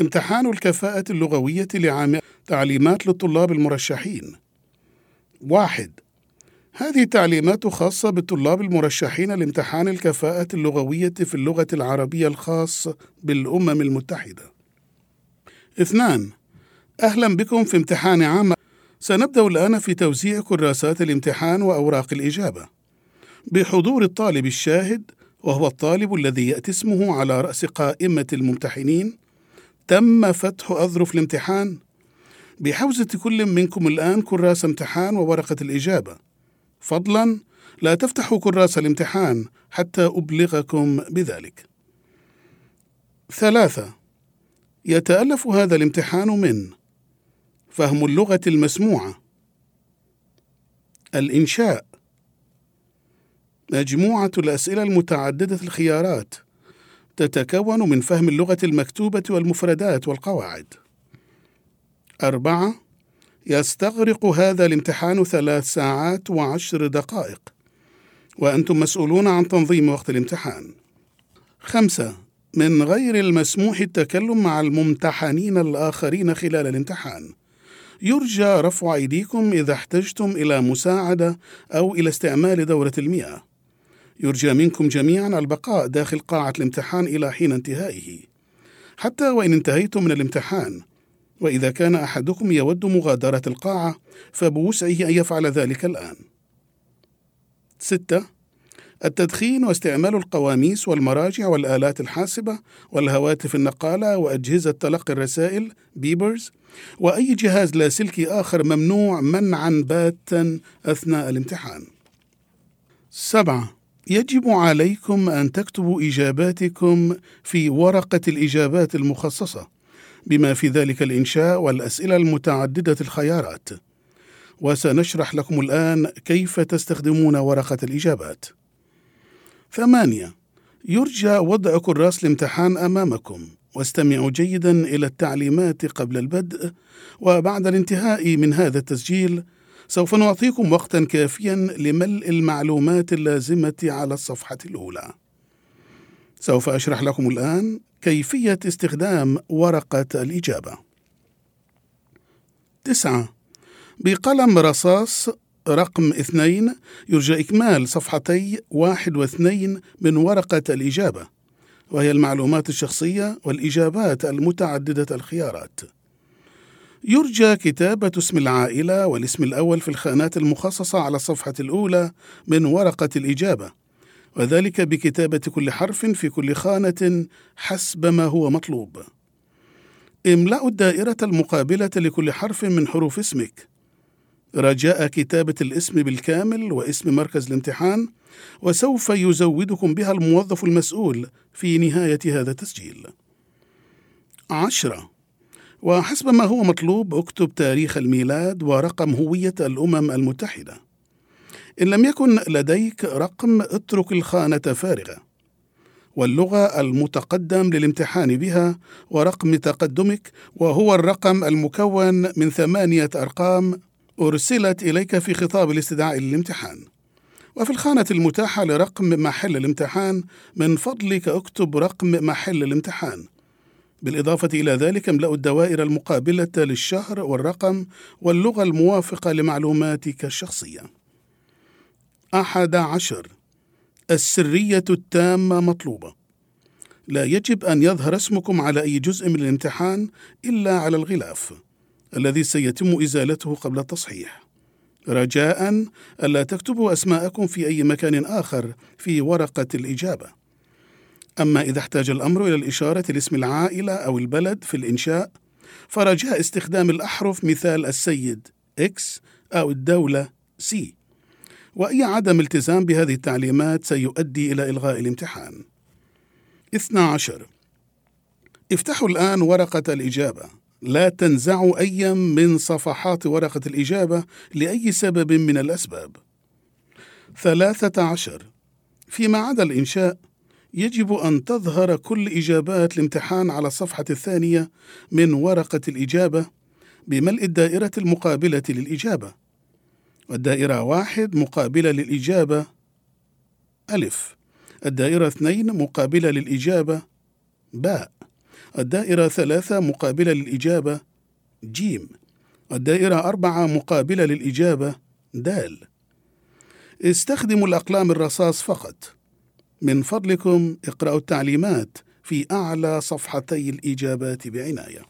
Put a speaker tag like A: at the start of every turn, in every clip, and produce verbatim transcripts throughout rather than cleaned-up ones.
A: امتحان الكفاءة اللغوية لعام تعليمات للطلاب المرشحين. واحد. هذه التعليمات خاصة بالطلاب المرشحين لامتحان الكفاءة اللغوية في اللغة العربية الخاص بالأمم المتحدة. اثنان. أهلا بكم في امتحان عام. سنبدأ الآن في توزيع كراسات الامتحان وأوراق الإجابة بحضور الطالب الشاهد، وهو الطالب الذي يأتي اسمه على رأس قائمة الممتحنين. تم فتح أظرف الامتحان بحوزة كل منكم الآن كراس امتحان وورقة الإجابة. فضلاً لا تفتحوا كراس الامتحان حتى أبلغكم بذلك. ثلاثة. يتألف هذا الامتحان من فهم اللغة المسموعة، الإنشاء، مجموعة الأسئلة المتعددة الخيارات تتكون من فهم اللغة المكتوبة والمفردات والقواعد. أربعة. يستغرق هذا الامتحان ثلاث ساعات وعشر دقائق، وأنتم مسؤولون عن تنظيم وقت الامتحان. خمسة. من غير المسموح التكلم مع الممتحنين الآخرين خلال الامتحان. يرجى رفع أيديكم إذا احتجتم إلى مساعدة أو إلى استعمال دورة المياه. يرجى منكم جميعا البقاء داخل قاعة الامتحان إلى حين انتهائه، حتى وإن انتهيتم من الامتحان. وإذا كان أحدكم يود مغادرة القاعة فبوسعه أن يفعل ذلك الآن. ستة. التدخين واستعمال القواميس والمراجع والآلات الحاسبة والهواتف النقالة وأجهزة تلقي الرسائل بيبرز وأي جهاز لاسلكي آخر ممنوع منعا باتا أثناء الامتحان. سبعة. يجب عليكم أن تكتبوا إجاباتكم في ورقة الإجابات المخصصة، بما في ذلك الإنشاء والأسئلة المتعددة الخيارات. وسنشرح لكم الآن كيف تستخدمون ورقة الإجابات. ثمانية. يرجى وضع كراس الامتحان أمامكم، واستمعوا جيدا إلى التعليمات قبل البدء. وبعد الانتهاء من هذا التسجيل سوف نعطيكم وقتا كافيا لملء المعلومات اللازمة على الصفحة الأولى. سوف أشرح لكم الآن كيفية استخدام ورقة الإجابة. تسعة. بقلم رصاص رقم اثنين يرجى إكمال صفحتي واحد واثنين من ورقة الإجابة، وهي المعلومات الشخصية والإجابات المتعددة الخيارات. يرجى كتابة اسم العائلة والاسم الأول في الخانات المخصصة على الصفحة الأولى من ورقة الإجابة، وذلك بكتابة كل حرف في كل خانة حسب ما هو مطلوب. املأوا الدائرة المقابلة لكل حرف من حروف اسمك، رجاء كتابة الاسم بالكامل واسم مركز الامتحان، وسوف يزودكم بها الموظف المسؤول في نهاية هذا التسجيل. عشرة. وحسب ما هو مطلوب اكتب تاريخ الميلاد ورقم هوية الأمم المتحدة. إن لم يكن لديك رقم اترك الخانة فارغة. واللغة المتقدم للامتحان بها ورقم تقدمك، وهو الرقم المكون من ثمانية أرقام أرسلت إليك في خطاب الاستدعاء للامتحان. وفي الخانة المتاحة لرقم محل الامتحان من فضلك اكتب رقم محل الامتحان. بالإضافة إلى ذلك املأوا الدوائر المقابلة للشهر والرقم واللغة الموافقة لمعلوماتك الشخصية. أحد عشر. السرية التامة مطلوبة. لا يجب أن يظهر اسمكم على أي جزء من الامتحان إلا على الغلاف الذي سيتم إزالته قبل التصحيح. رجاء ألا تكتبوا أسماءكم في أي مكان آخر في ورقة الإجابة. أما إذا احتاج الأمر إلى الإشارة لاسم العائلة أو البلد في الإنشاء، فرجاء استخدام الأحرف مثال السيد X أو الدولة C. وأي عدم التزام بهذه التعليمات سيؤدي إلى إلغاء الامتحان. اثني عشر. افتحوا الآن ورقة الإجابة. لا تنزعوا أي من صفحات ورقة الإجابة لأي سبب من الأسباب. ثلاثة عشر. فيما عدا الإنشاء يجب أن تظهر كل إجابات الامتحان على الصفحة الثانية من ورقة الإجابة بملء الدائرة المقابلة للإجابة. والدائرة واحد مقابلة للإجابة ألف، الدائرة اثنين مقابلة للإجابة باء، الدائرة ثلاثة مقابلة للإجابة جيم. الدائرة أربعة مقابلة للإجابة دال. استخدموا الأقلام الرصاص فقط. من فضلكم اقرأوا التعليمات في أعلى صفحتي الإجابات بعناية.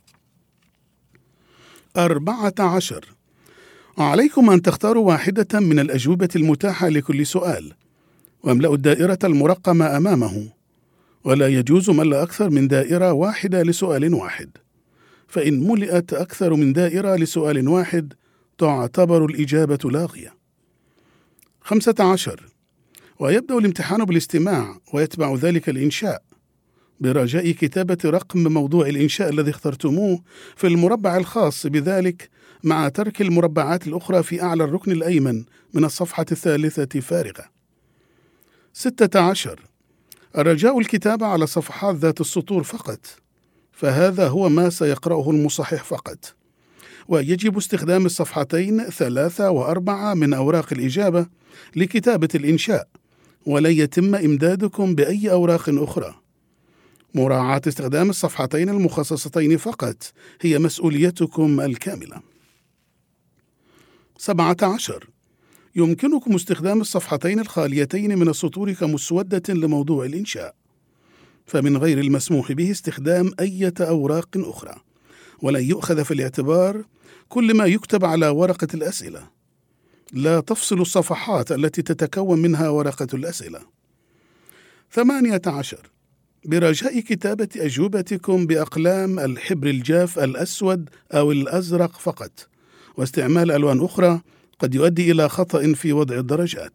A: أربعة عشر. عليكم أن تختاروا واحدة من الأجوبة المتاحة لكل سؤال، واملأوا الدائرة المرقمة أمامه، ولا يجوز ملء أكثر من دائرة واحدة لسؤال واحد، فإن ملئت أكثر من دائرة لسؤال واحد تعتبر الإجابة لاغية. خمسة عشر. ويبدأ الامتحان بالاستماع ويتبع ذلك الإنشاء، برجاء كتابة رقم موضوع الإنشاء الذي اخترتموه في المربع الخاص بذلك، مع ترك المربعات الأخرى في أعلى الركن الأيمن من الصفحة الثالثة فارغة. ستة عشر. الرجاء الكتابة على صفحات ذات السطور فقط، فهذا هو ما سيقرأه المصحح فقط، ويجب استخدام الصفحتين ثلاثة وأربعة من أوراق الإجابة لكتابة الإنشاء، ولن يتم إمدادكم بأي أوراق أخرى. مراعاة استخدام الصفحتين المخصصتين فقط هي مسؤوليتكم الكاملة. سبعة عشر. يمكنكم استخدام الصفحتين الخاليتين من السطور كمسودة لموضوع الإنشاء، فمن غير المسموح به استخدام أي أوراق أخرى، ولن يؤخذ في الاعتبار كل ما يكتب على ورقة الأسئلة. لا تفصل الصفحات التي تتكون منها ورقة الأسئلة. ثمانية عشر. برجاء كتابة أجوبتكم بأقلام الحبر الجاف الأسود أو الأزرق فقط، واستعمال ألوان أخرى قد يؤدي إلى خطأ في وضع الدرجات.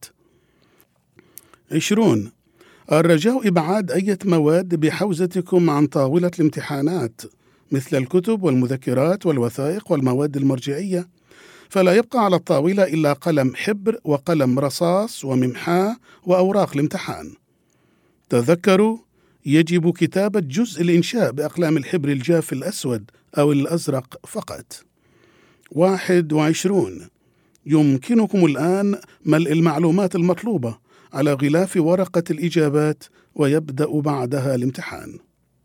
A: عشرون. الرجاء إبعاد أي مواد بحوزتكم عن طاولة الامتحانات، مثل الكتب والمذكرات والوثائق والمواد المرجعية، فلا يبقى على الطاولة إلا قلم حبر وقلم رصاص وممحاة وأوراق الامتحان. تذكروا، يجب كتابة جزء الإنشاء بأقلام الحبر الجاف الأسود أو الأزرق فقط. واحد وعشرون. يمكنكم الآن ملء المعلومات المطلوبة على غلاف ورقة الإجابات، ويبدأ بعدها الامتحان.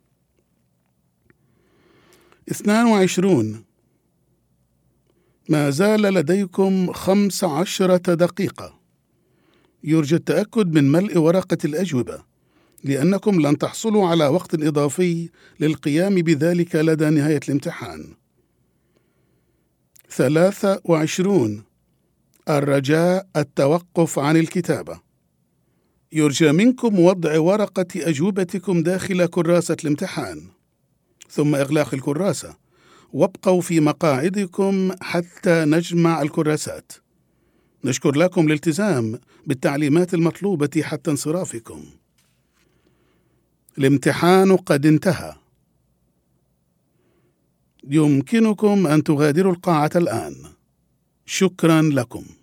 A: اثنان وعشرون. ما زال لديكم خمس عشرة دقيقة. يرجى التأكد من ملء ورقة الأجوبة، لأنكم لن تحصلوا على وقت إضافي للقيام بذلك لدى نهاية الامتحان. ثلاثة وعشرون. الرجاء التوقف عن الكتابة. يرجى منكم وضع ورقة أجوبتكم داخل كراسة الامتحان، ثم إغلاق الكراسة، وابقوا في مقاعدكم حتى نجمع الكراسات. نشكر لكم الالتزام بالتعليمات المطلوبة حتى انصرافكم. الامتحان قد انتهى. يمكنكم أن تغادروا القاعة الآن. شكرا لكم.